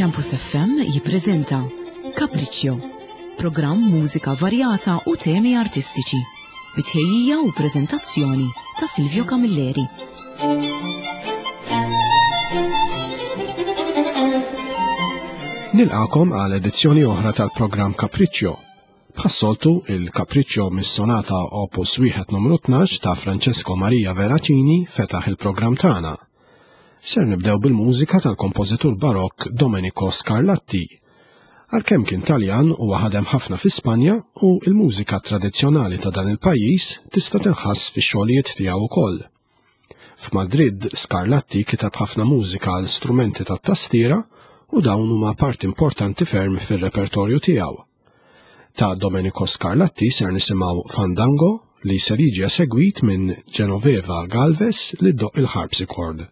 Campus FM jippreżenta Capriccio, programm mużika varjata u temi artistiċi, bitħejjija u preżentazzjoni ta' Silvio Camilleri. Nilqakom għal edizzjoni oħra tal-programm Capriccio. Bħassoltu il-Capriccio mis-sonata Opus 1 numru 12 ta' Francesco Maria Veracini fetaħ il-programm tagħna. Ser nibdew bil-mużika tal-kompożitur barokk Domenico Scarlatti. Għalkemm kien Taljan u ħadem ħafna fi Spanja u l-mużika tradizzjonali ta' dan il-pajjiż tista' tinħass fix-xogħlijiet tiegħu wkoll. F'Madrid Scarlatti kitab ħafna mużika għal strumenti tat-tastiera u dawn huma part importanti ferm fir-repertorju tiegħu. Ta' Domenico Scarlatti ser nisimgħu Fandango li ser jiġi segwit minn Genoveva Galvez li ddoq il-harpsichord.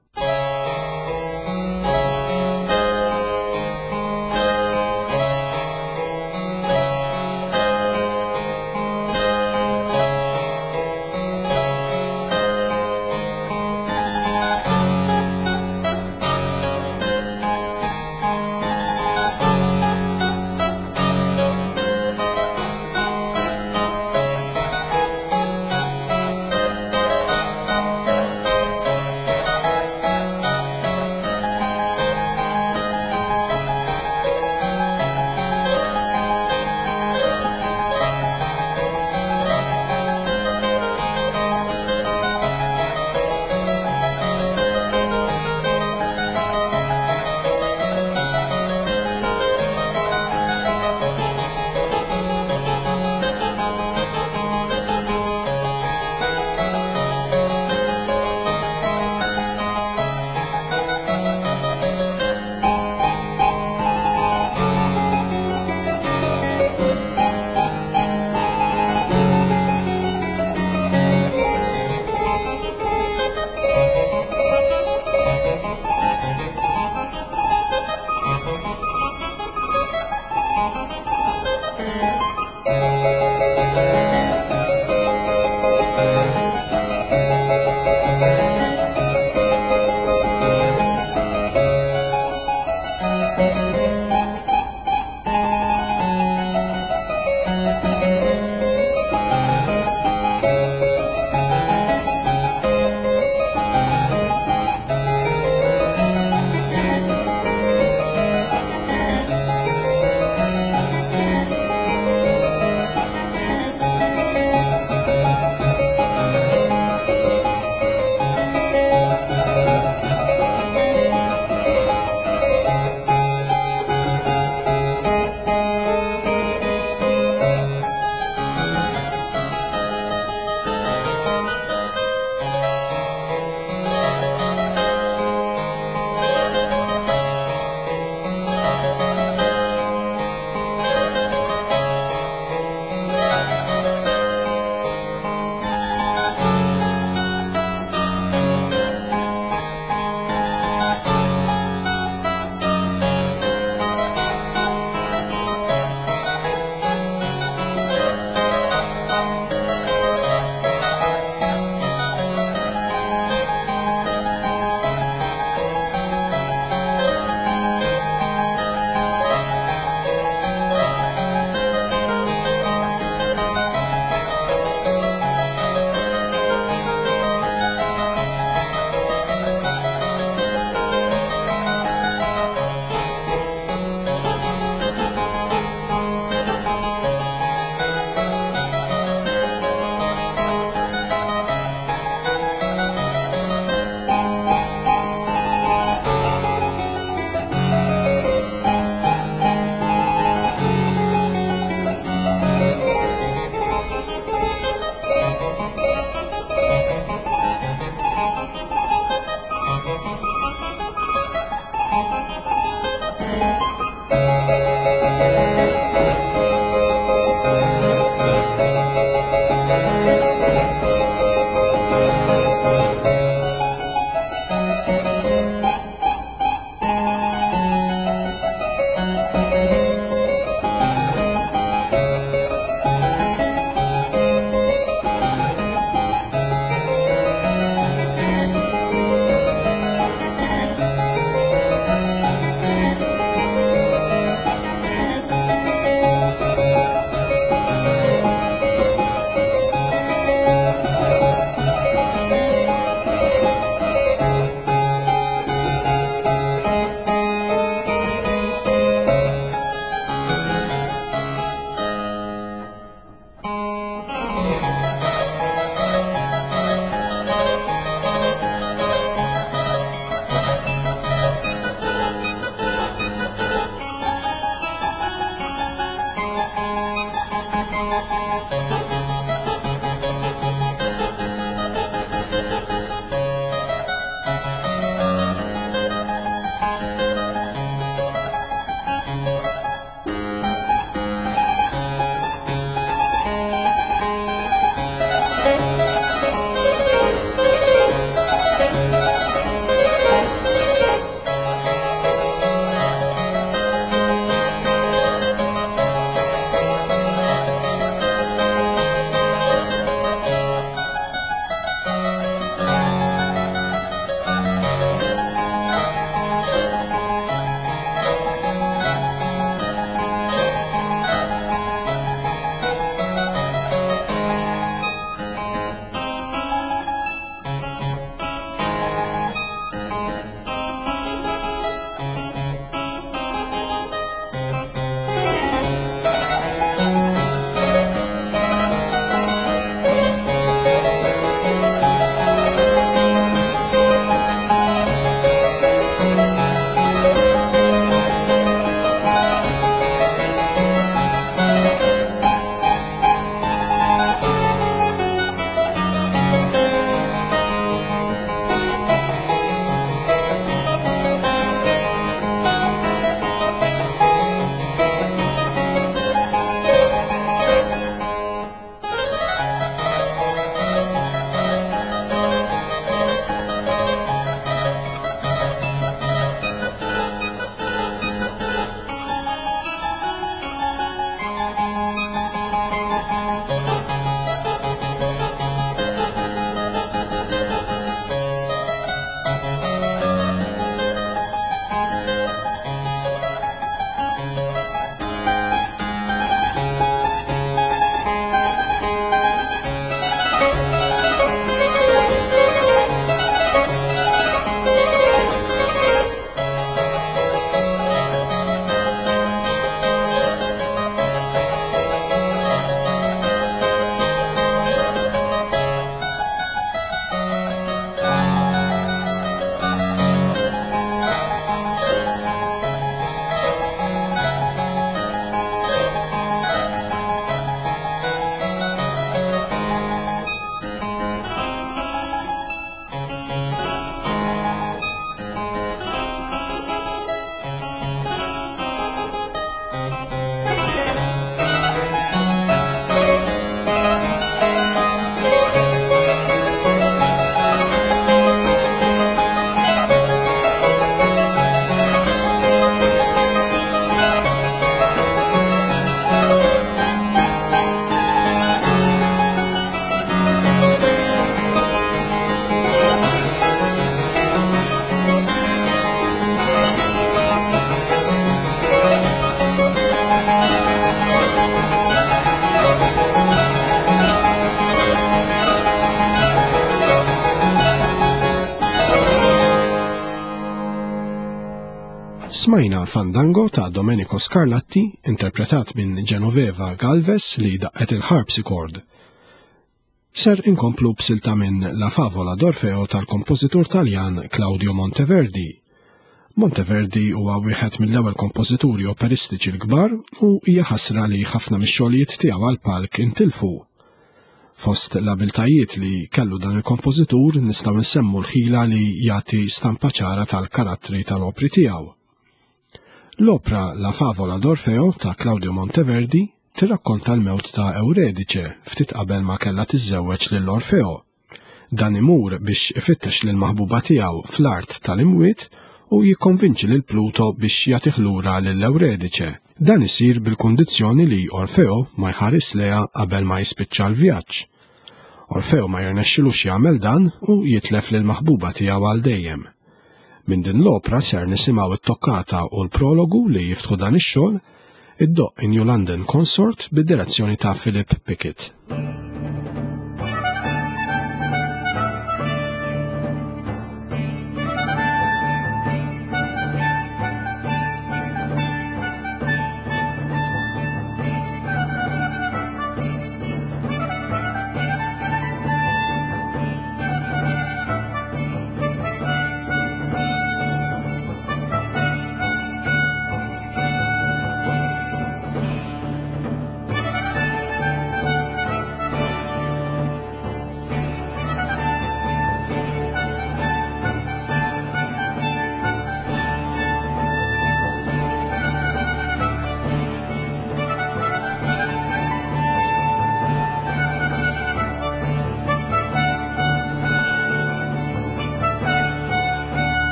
Smajna Fandango ta' Domenico Scarlatti, interpretat minn Genoveva Galvez li daqqet il-harpsichord. Ser inkomplu b'silta minn La Favola d'Orfeo tal-kompożitur Taljan Claudio Monteverdi. Monteverdi huwa wieħed mill-ewwel kompożituri operistiċi l-kbar u hija ħasra li ħafna mix-xogħlijiet tiegħu għall-palk intilfu. Fost l-abiltajiet li kellu dan il-kompożitur nistgħu nsemmu l-ħila li jagħti stampa ċara tal-karattri tal-opri tiegħu. L-opra La Favola d'Orfeo ta' Claudio Monteverdi tirrakkonta l-mewt ta' Euridice ftit qabel ma kellha tiżżewweġ lil Orfeo. Dan imur biex ifittex lil maħbuba tiegħu fl-art tal-imwiet u jikkonvinċi lil Pluto biex jagħtih lura lil Euridice. Dan isir bil-kundizzjoni li Orfeo ma jħares leha qabel ma jispiċċa l-vjaġġ. Orfeo ma jirnexxilux jagħmel dan u jitlef lil maħbuba tiegħu għal dejjem. Min din l-opra ser nisimgħu it-tokkata u l-prologu li jiftħu dan ix-xogħol, id-doq in New London Consort bid-direzzjoni ta' Philip Pickett.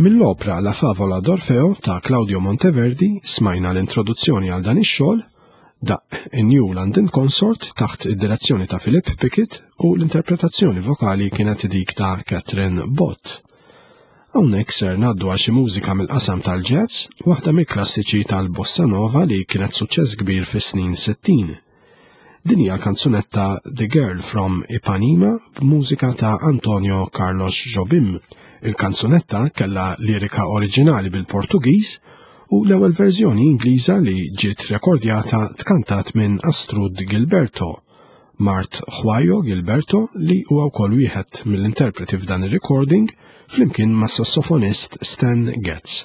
Mill-opra La Favola d'Orfeo ta' Claudio Monteverdi smajna l-introduzzjoni għal dan ix-xogħol da' New London Consort taħt id-direzzjoni ta' Philip Pickett u l-interpretazzjoni vokali kienet dik ta' Catherine Bott. Hawnhekk ser ngħaddu għal xi mużika mill-qasam tal-jazz, waħda mill-klassiċi tal-bossa nova li kienet suċċess kbir fis-snin 60. Din hija l-kanzunetta The Girl from Ipanema b'mużika ta' Antonio Carlos Jobim. Il-kanzunetta kellha lirika oriġinali bil-Portugiż u l-ewwel verżjoni Ingliża li ġiet rekordjata tkantat minn Astrud Gilberto, Mart Juayo Gilberto li huwa wkoll wieħed mill-interpreti f'dan ir-recording flimkien ma' sassofonist Stan Getz.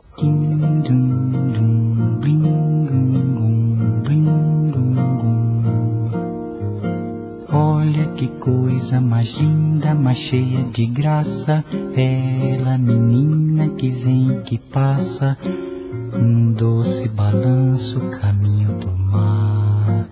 Olha que coisa mais linda, mais cheia de graça, ela menina que vem e que passa, doce balanço, caminho do mar.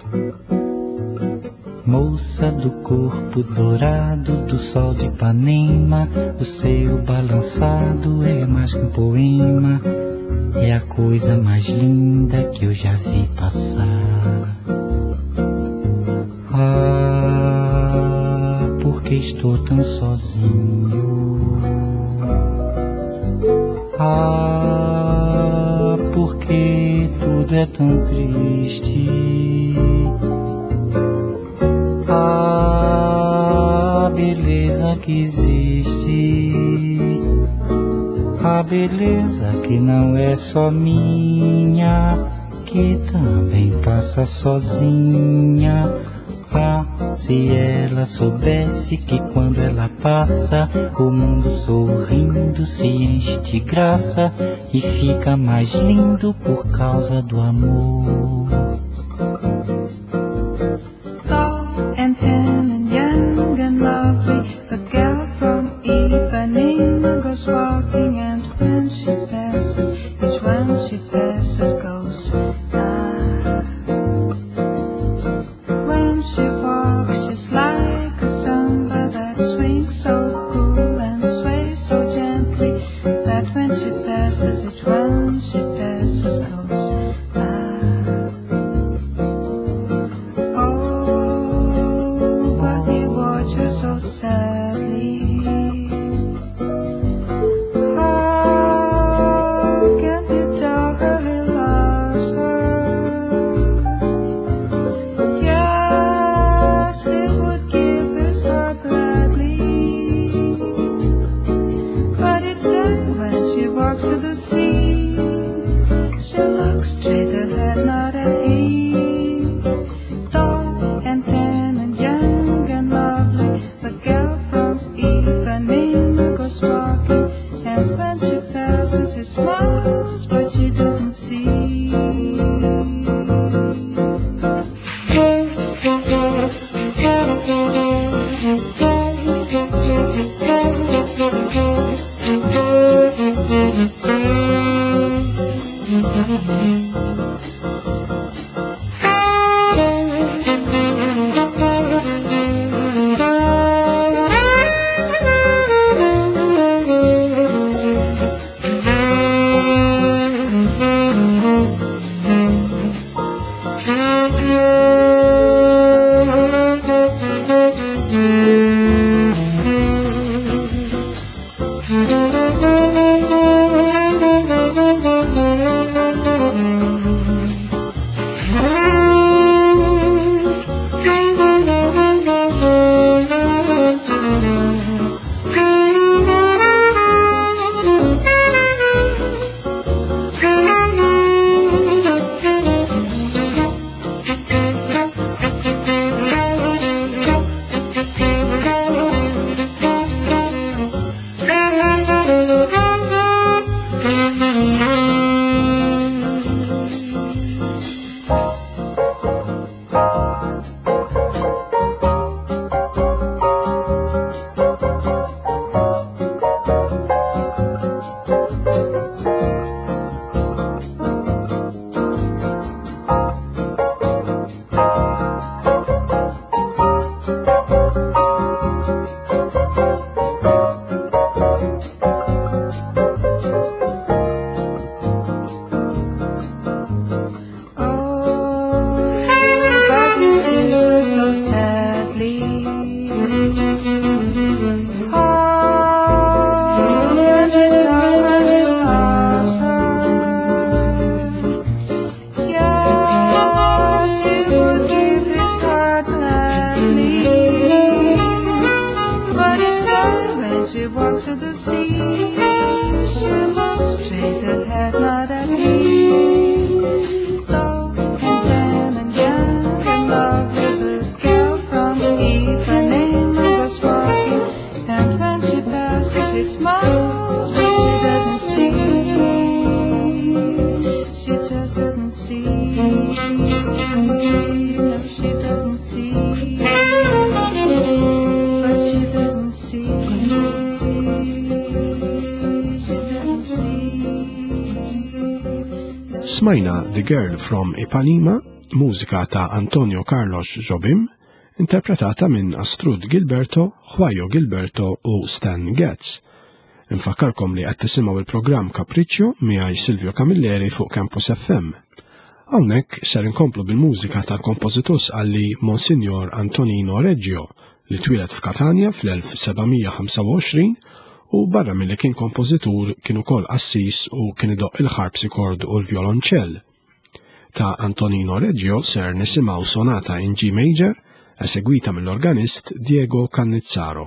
Moça do corpo dourado do sol de Ipanema, o seu balançado é mais que um poema, é a coisa mais linda que eu já vi passar. Ah, porque estou tão sozinho. Ah, porque tudo é tão triste. A beleza que existe, a beleza que não é só minha, que também passa sozinha. Ah, se ela soubesse que quando ela passa, o mundo sorrindo se enche de graça e fica mais lindo por causa do amor. And tan and young and lovely, the girl from Ipanema goes walking, and when she passes, each one she passes goes ah. When she walks, she's like a samba that swings so cool and sways so gently, that when she passes, each one she passes goes ah. So sadly, how can you tell her he loves her? Yes, he would give his heart gladly, but each day when she walks to the sea, she looks straight ahead, not at him. Tall and tan and young and lovely, the girl from Ipanema goes walking, and when she passes, she smiles, but she doesn't see. She just doesn't see. No, she doesn't see. But she doesn't see. She doesn't see. Smajna The Girl from Ipanema, mużika ta' Antonio Carlos Jobim, interpretata minn Astrud Gilberto, Juayo Gilberto u Stan Getz. Infakkarkom li qed tisimgħu il-programm Capriccio miegħi Silvio Camilleri fuq Campus FM. Hawnhekk ser inkomplu bil-mużika tal-kompożitur sqalli Monsignor Antonino Reggio li twieled f'Katania fl-1725 u barra milli kien kompożitur kien ukoll assis u kien idoqq il-harpsichord u l-violonċell. Ta' Antonino Reggio ser nisimgħu sonata in G major esegwita mill-organist Diego Cannizzaro.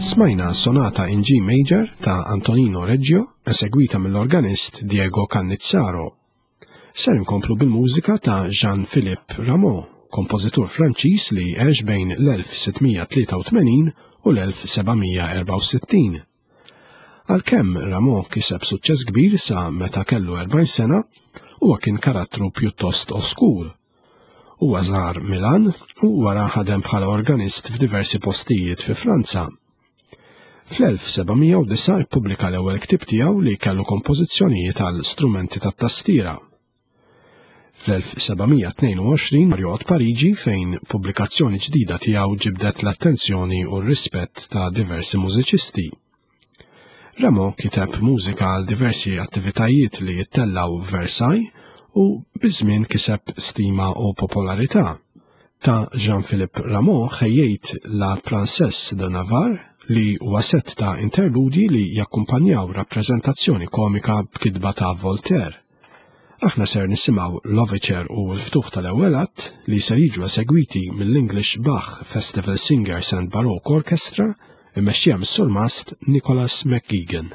Smajna sonata in G major ta' Antonino Reggio, esegwita mill-organist Diego Cannizzaro. Ser inkomplu bil-mużika ta' Jean-Philippe Rameau, kompożitur Franċiż li għex bejn l-1683 u l-1764. Għalkemm Rameau kiseb suċċess kbir sa meta kellu 40 sena, huwa kien karattru pjuttost oskur. Huwa żar Milan u wara ħadem bħala organist f'diversi postijiet fi Franza. Fl-1709 ippubblika l-ewwel ktieb tiegħu li kellu kompożizzjonijiet għal strumenti tat-tastiera. Fl-1722 marjoqgħod Pariġi fejn pubblikazzjoni ġdida tiegħu ġibdet l-attenzjoni u r-rispett ta' diversi mużiċisti. Rameau kiteb mużika għal diversi attivitajiet li jittellaw f'Versailles u biż-żmien kiseb stima u popolarità. Ta' Jean-Philippe Rameau ħejjejt La Princesse de Navarre li huwa sett ta' interludji li jakkumpanjaw rappreżentazzjoni komika b'kitba ta' Voltaire. Aħna ser nisimgħu l-Overture u l-ftuħ tal-ewwel att li ser jiġu esegwiti mill-English Bach Festival Singers and Baroque Orchestra immexxija mis-surmast Nicholas McGuigan.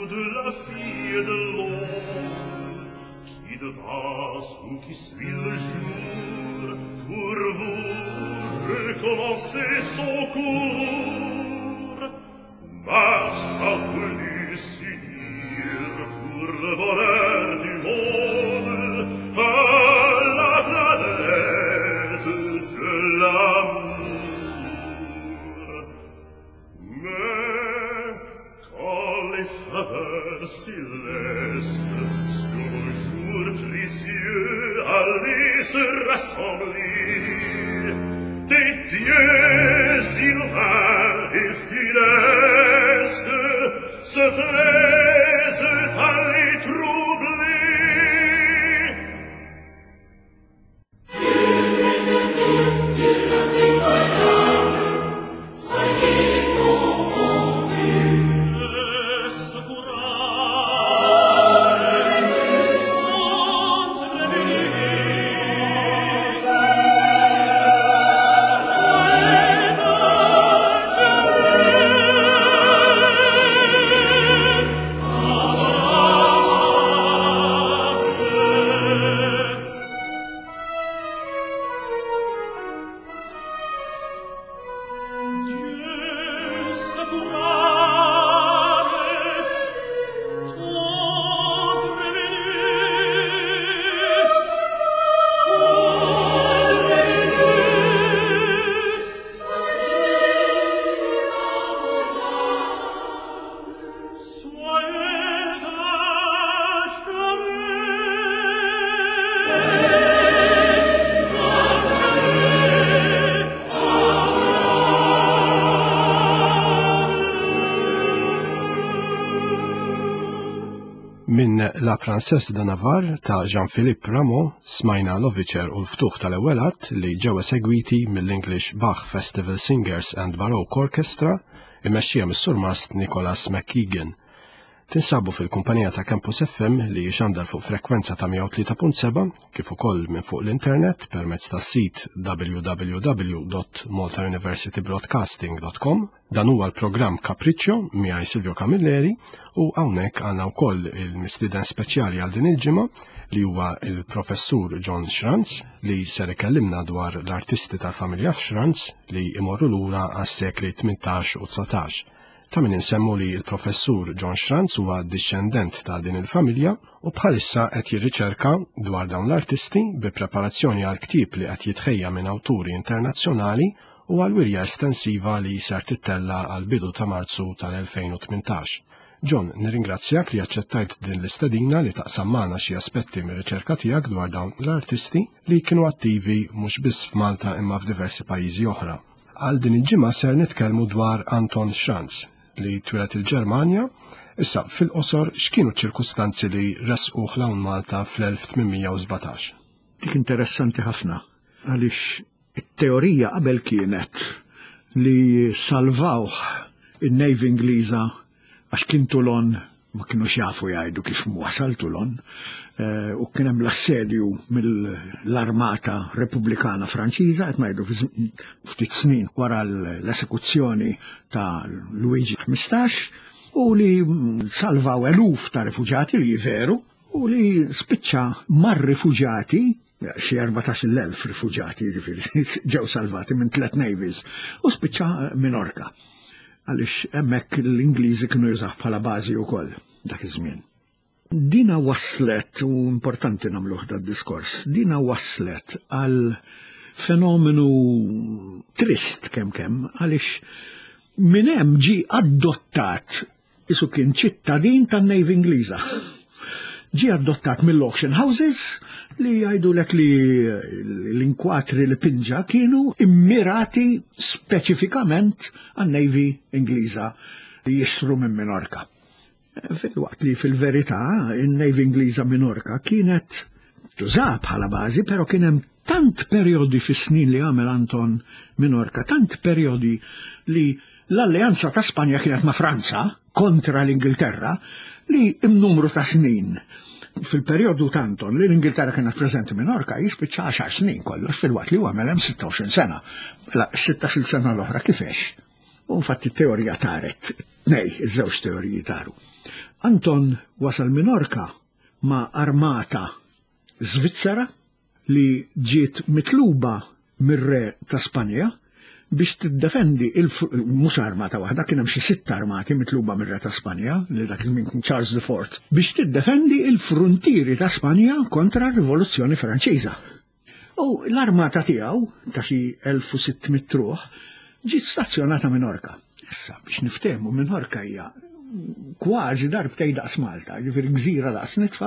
de la fille de l'ombre qui devance ou qui suit le jour pour vous recommencer son cours. Mars a voulu s'unir pour le bonheur du monde à la planète de l'amour. Mais quand les faveurs célestes sur le jour précieux allaient se rassembler, des dieux inhumains et funestes se plaisent à les troubler. Min La Princesse de Navarre ta' Jean-Philippe Rameau smajna l-Overture u l-ftuħ tal-ewwel att li ġew segwiti mill-English Bach Festival Singers and Baroque Orchestra imexxija mis-Sur Mast Nicholas McKeegan. Tinsabu fil-kumpanija ta' Campus FM li jixandar fuq frekwenza ta' 103.7 kif ukoll minn fuq l-internet permezz tas-sit www.maltauniversitybroadcasting.com. Dan huwa l-programm Capriccio miegħi Silvio Camilleri u hawnhekk għandna wkoll il-mistieden speċjali għal din il-ġimgħa li huwa il-professur John Schranz li ser ikellimna dwar l-artisti tal-familja Schranz li imorru lura għas-sekli 18 u 19. Ta' min insemmu li il-professur John Schranz huwa discendent ta' din il-familja u bħalissa qed jirriċerka dwar dawn l-artisti bi preparazzjoni għal ktieb li qed jitħejja minn awturi internazzjonali u għal wirja estensiva li ser tittella għal bidu ta' Marzu tal-2018. John, nirringrazzjak li aċċettajt din l-istedina li taqsam magħna xi aspetti mir-riċerka tiegħek dwar dawn l-artisti li kienu attivi mhux biss f'Malta imma f'diversi pajjiżi oħra. Għal din il-ġimgħa ser nitkellmu dwar Anton Schranz li twilet il-Ġermanja. Issa fil-qosor x'kienu ċirkustanzi li resquh hawn Malta fl-1817? Dik interessanti ħafna għaliex it-teorija qabel kienet li salvawh in-Navy Ingliża għax kien Toulon ma kienux jafu jgħidu kif wasal Toulon u kien hemm l-assedju mill-Armata Repubblikana Franċiża qed ngħidu ftit snin wara l-esekuzzjoni ta' Luigi XV u li salvaw eluf ta' rifuġati li veru u li spiċċa mar-rifuġati xi 14,000 rifuġati ġew salvati minn 3 navies u spiċċa Minorca. Għaliex hemmhekk l-Ingliżi kienu jużaw bħala bażi wkoll dak iż-żmien. Dina waslet, u importanti nagħmluh dad-diskors, dina waslet għal fenomenu trist kemm għaliex minn hemm ġie adottat isu kien ċittadin tan-Navy Ingliża. Ġie adottat mill-auction houses li jgħidulek li l-inkwatri li pinġa kienu immirati speċifikament għan-Navy Ingliża li jixtru minn Minorca. Fil-waqt li fil-verità in-Navy Ingliża Minorca kienet tuża bħala bażi, però kien hemm tant perjodi fis-snin li għamel Anton Minorca, tant perjodi li l-alleanza ta' Spanja kienet ma' Franza kontra l-Ingilterra li imnumru ta' snin. Fil-perjodu tanton li l-Ingilterra kienet preżenti Minorca jispiċċa 10 snin kollox fil-waqt li huwa għamel hemm 26 sena. La 16 sena l-oħra kifex. U infatti teorija taret, iż-żewġ teoriji taru. Anton wasal Minorca ma' armata Svizzera li ġiet mitluba mir-re ta' Spanja biex tiddefendi mhux armata waħda, kien hemm xi 6 armati mitluba mir-re ta' Spanja li dak iż-żmien kien Charles IV biex tiddefendi l-fruntieri ta' Spanja kontra r-Rivoluzzjoni Franċiża. U l-armata tiegħu ta' xi 1600 truħ ġiet stazzjonata Minorca. Issa biex niftehmu Minorca hija kważi darbtej daqs Malta, ġifieri gżira daqs nitfa'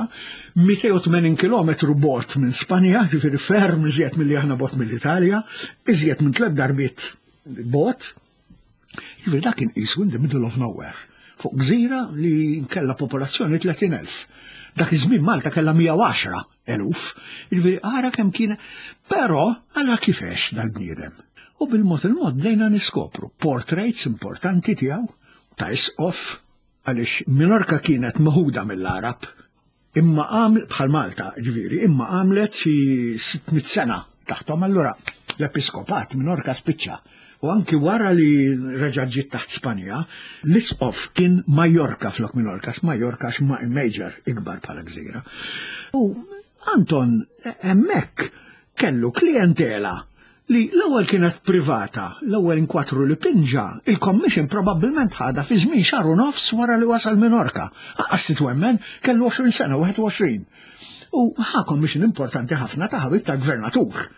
280 kilometru bot minn Spanja, ġifieri ferm iżjed milli aħna bot mill-Italja, iżjed minn 3 darbiet bot. Ġifieri dak kien qisu in the middle of nowhere, fuq gżira li kellha popolazzjoni 30,000. Dak iż-żmien Malta kellha 110,000, ġifieri ara kemm kien, però ara kifex dal-bniedem. U bil-mod il-mod bdejna niskopru portraits importanti tiegħu ta' isqof għaliex Minorca kienet maħuda mill-Arab, imma bħal Malta ġifieri, imma għamlet xi 600 sena taħtom, allura l-episkopat Minorca spiċċa. U anki wara li reġa' ġiet taħt Spanja, l-isqof kien Majorca flok Minorca, Majorca major ikbar bħala gżira. U Anton hemmhekk kellu klientela li l-ewwel kienet privata, l-ewwel inkwatru li pinġa, il-commission probabbilment ħada fi żmien xahar u nofs wara li wasal Minorca. Aqqas titwemmen kellu 20 sena, 21. U commission importanti ħafna ta' ħabib ta' gvernatur.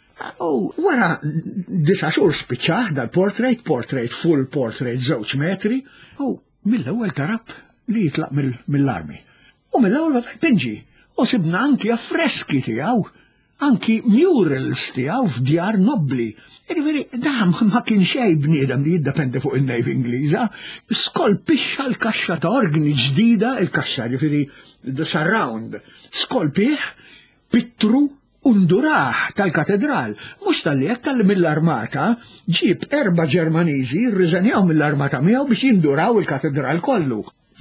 U wara 9 xhur spiċċaħ dal-portrait, full portrait 2 metri, u mill-ewwel tarab li jitlaq mill-armi. U mill-ewwel pinġi, u sibna anki affreski tiegħu, anki murals tiegħu f'djar nobbli. Ġifieri dam ma kien xejn bniedem li jiddependi fuq in-Navy Ingliża, skolpixxa l-kaxxa ta' organi ġdida, il-kaxxa ġifieri the surround, skolpih, pittru unduraħ tal-katedral, mhux tal-li hekk tal mill-armata ġib 4 Ġermaniżi rriżenjaw mill-armata miegħu biex jinduraw il-katedral kollu.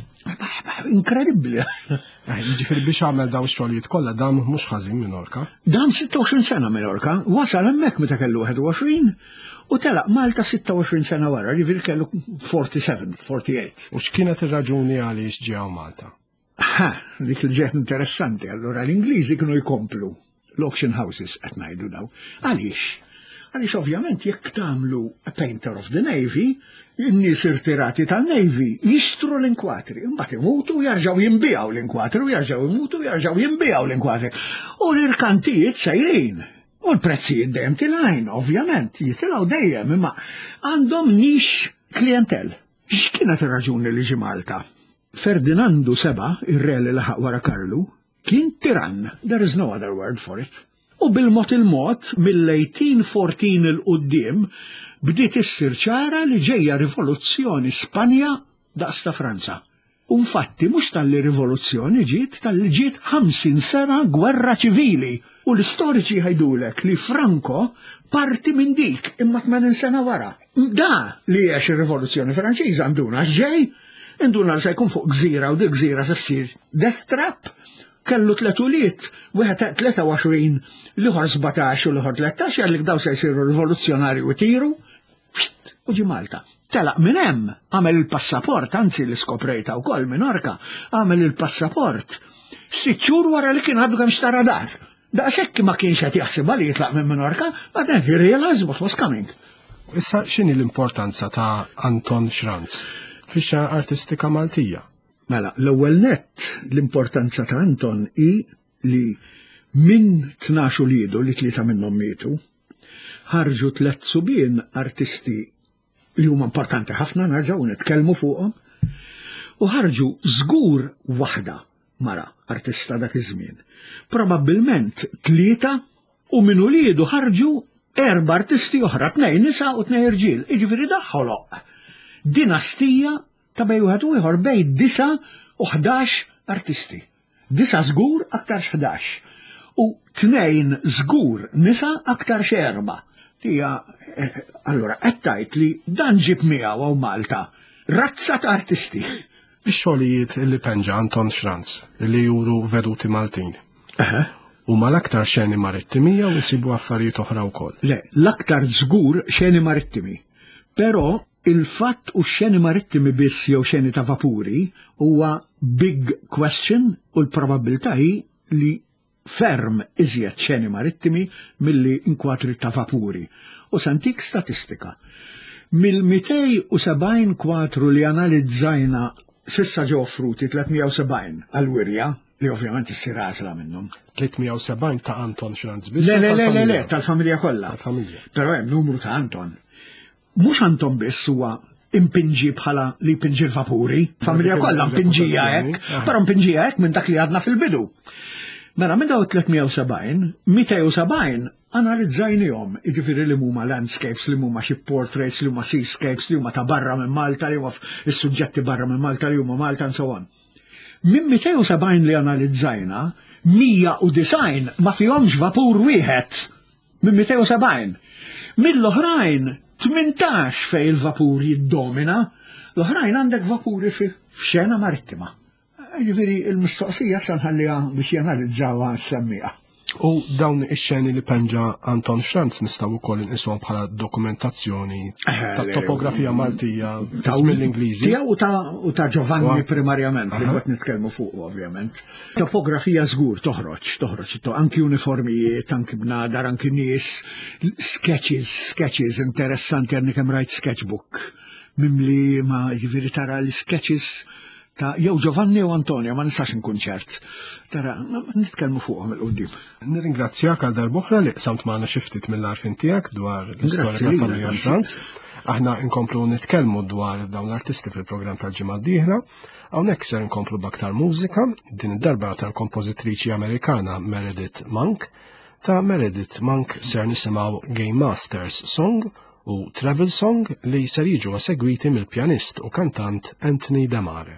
Inkredibbli. Ġifieri biex għamel dawn x-xogħlijiet kollha dam mhux ħażin Minorca. Dam 26 sena Minorca, wasal hemmhekk meta kellu 21 u telaq Malta 26 sena wara, ġifieri kellu 47, 48. U x'kienet ir-raġuni għaliex ġew Malta? Dik li ġeħ interessanti, allura l-Ingliżi kienu jkomplu l-auction houses qed ngħidu daw. Għaliex ovvjament jekk tagħmlu a painter of the Navy, in-nies irtirati tan-Navy jixtru l-inkwatri, imbagħad imutu jerġgħu jinbiegħu l-inkwatri u jerġgħu imutu jerġgħu jinbiegħu l-inkwatri. U l-irkantijiet sejrin. U l-prezzijiet dejjem tilgħin, ovvjament, jitilgħu dejjem, imma għandhom nix klientel. X'kienet ir-raġuni li ġie Malta? Ferdinandu VII, ir-re li laħaq wara Karlu, kien tirann, there is no other word for it. U bil-mod il-mod, mill-1814 il-qudiem, bdiet issir ċara li ġejja rivoluzzjoni Spanja daqs ta' Franza. U infatti mhux tal-li rivoluzzjoni ġiet, tal-li ġiet 50 sena gwerra ċivili. U l-istoriċi jgħidulek li Franco parti minn dik imma 80 sena wara. Da li għax ir-rivoluzzjoni Franċiża nduna x'ġej, induna se jkun fuq gżira u dik gżira se ssir death trap. Kellu 3 uliet, wieħed 23, l-ieħor 17 u l-ieħor 13 għallik daw se jsiru rivoluzzjonari u tiru. U ġi Malta. Telaq minn hemm, għamel il-passaport, anzi li skoprejta wkoll Minorca, għamel il-passaport 6 xhur wara li kien għadu kemm xtara dar. Daqshekk ma kienx qed jaħseb li jitlaq minn Minorca, but then he realized what was coming. Issa x'inhi l-importanza ta' Anton Schranz fix-xena artistika Maltija? Mela, l-ewwel nett l-importanza ta' Anton hi li minn 12 liedu li 3 minnhom mietu, ħarġu 3 subien artisti li huma importanti ħafna nerġgħu nitkellmu fuqhom, u ħarġu żgur waħda mara artista dak iż-żmien. Probabbilment 3 u minn uliedu ħarġu 4 artisti oħra, 2 nisa u 2 irġiel. Jiġifieri daħħoloq dinastija ta' bej wieħed u ieħor bejn 9 u 11 artisti. 9 żgur aktar 11. U 2 żgur nisa aktar 4. Hija allura qed tgħid li dan ġib miegħu hawn Malta razza ta' artisti. Ix-xogħlijiet li penġa Anton Schranz li juru veduti Maltin. Huma l-aktar xeni marittimi jew isibu affarijiet oħra wkoll? Le, l-aktar żgur xeni marittimi. Però il-fatt u xeni marittimi biss jew xeni ta' vapuri huwa big question u l-probabilità hi li ferm iżjed ċeni marittimi milli inkwatri ta' vapuri. U santik statistika. Mill-270 kwatru li analizzajna sissa ġew offruti 370 għal-wirja, li ovvjament issir għażla minnhom. 370 ta' Anton Schranz biss. Le, tal-familja kollha. Tal-familja. Però hemm numru ta' Anton. Mhux Anton biss huwa impinġi bħala li impinġi l-vapuri, familja kollha impinġija hekk, però impinġija hekk minn dak li għadna fil-bidu. Mela minn daw 370, 270 analizzajnihom, jiġifieri li huma landscapes, li huma ship portraits, li huma seascapes, li huma ta' barra minn Malta, li huma s-suġġetti barra minn Malta, li huma Malta and so on. Minn 270 li analizzajna, 190 ma fihomx vapur wieħed minn 270. Mill-oħrajn 18 fej il-vapur jiddomina, l-oħrajn għandek vapuri f'xena marittima. Ġifieri il-mistoqsija sanħalliha biex janalizzawa s-semmija. U dawn ix-xeni li penġa Anton Schranz nistgħu wkoll inqishom bħala dokumentazzjoni tat-topografija Maltija mill-Ingliżi. U ta' Giovanni primarjament li qed nitkellmu fuq ovvjament. Topografija żgur toħroġ anki uniformijiet, anki bnadar, anki nies, sketches interessanti għandni kemm rajt sketchbook. Mimli ma jiġifieri tara l-sketches ta' jew Giovanni u Antonio, ma nistax nkun ċert. Tara, nitkellmu fuqhom il-qudiem. Nirringrazzjak għal darb'oħra li qsamt magħna xi ftit mill-għarfien tiegħek dwar l-istorja tal-familja Schranz. Aħna nkomplu nitkellmu dwar dawn l-artisti fil-programm tal-ġimgħa d-dieħla. Hawnhekk ser nkomplu b'aktar mużika, din id-darba tal-kompożitriċi Amerikana Meredith Monk. Ta' Meredith Monk ser nisimgħu Game Masters Song u Travel Song li ser jiġu segwiti mill-pjanist u kantant Anthony Damare.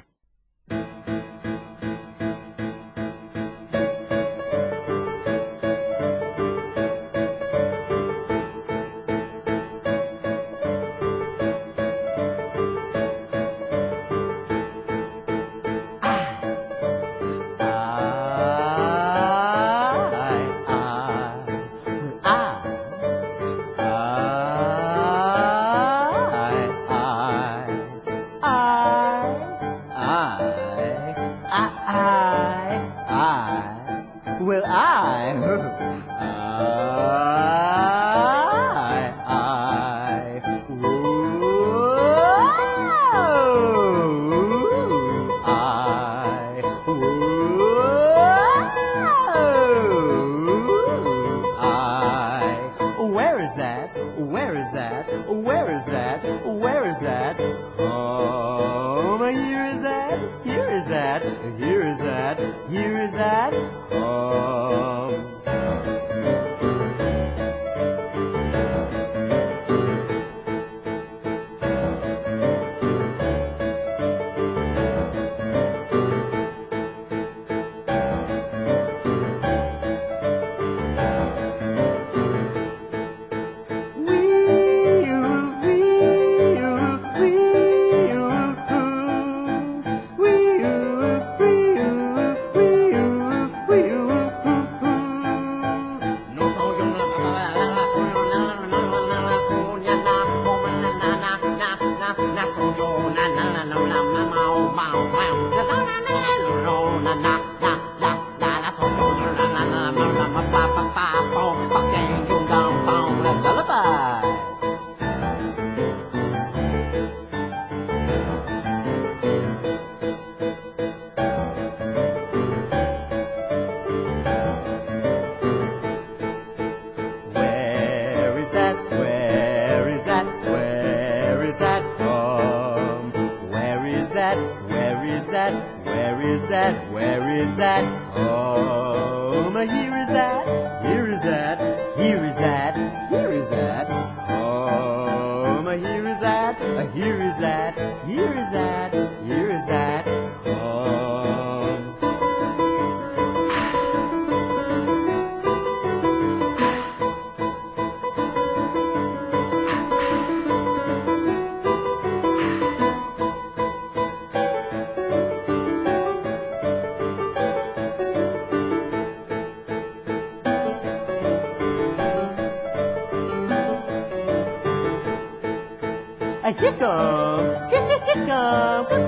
Here come, here come, here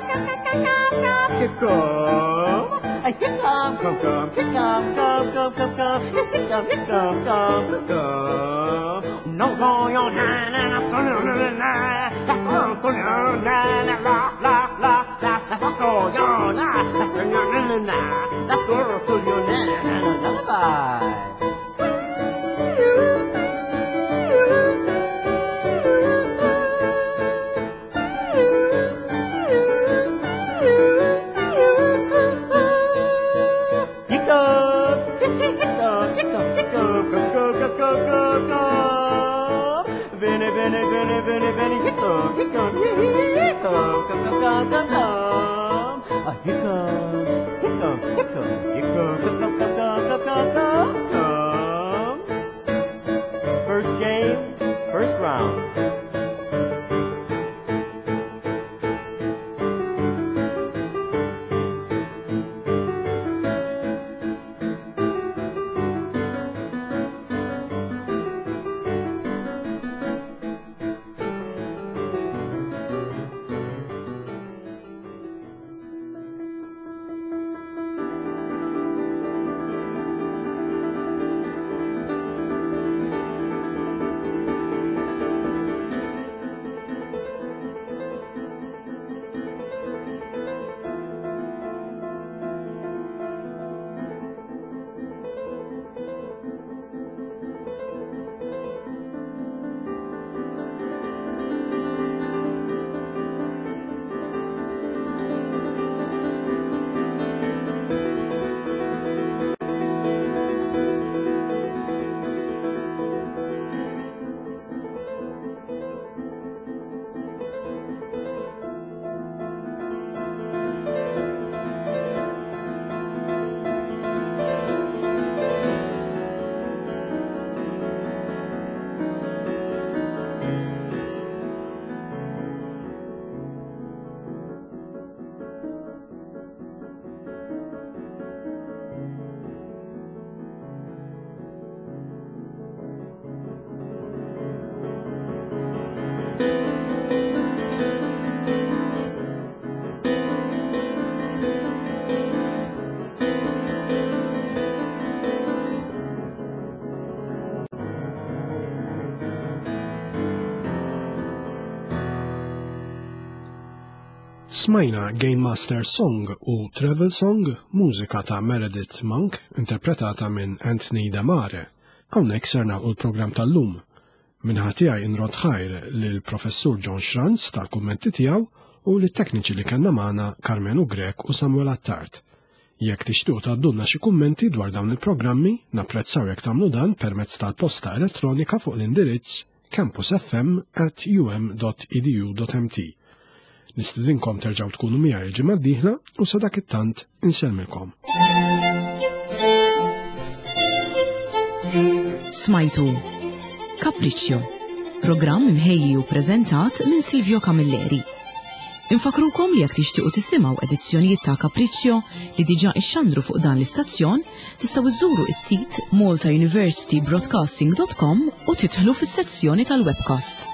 come, no for your First game, first round. Smajna Game Master Song u Travel Song, mużika ta' Meredith Monk, interpretata minn Anthony Damare. Hawnhekk serna u l-programm tal-lum. Minħatijaj inrod ħajr lill-professur John Schranz tal-kummenti tiegħu u lit-tekniċi li kellna magħna Carmen Ugrek u Samuel Attart. Jekk tixtiequ tgħaddulna xi kummenti dwar dawn il-programmi, napprezzaw jekk tagħmlu dan permezz tal-posta elettronika fuq l-indirizz campusfm@um.edu.mt. Nistidinkom terġaw tkunu miegħi il-ġimgħa d-dieħla u sa dak it-tant insellmilkom. Smajtu Capriccio, programm imħejji u preżentat minn Silvio Camilleri. Infakrukom li jekk tixtiequ tisimgħu edizzjonijiet ta' Capriccio li diġà ixxandru fuq dan l-istazzjon, tistgħu iżżuru s-sit maltauniversitybroadcasting.com u tidħlu fis-sezzjoni tal-webcasts.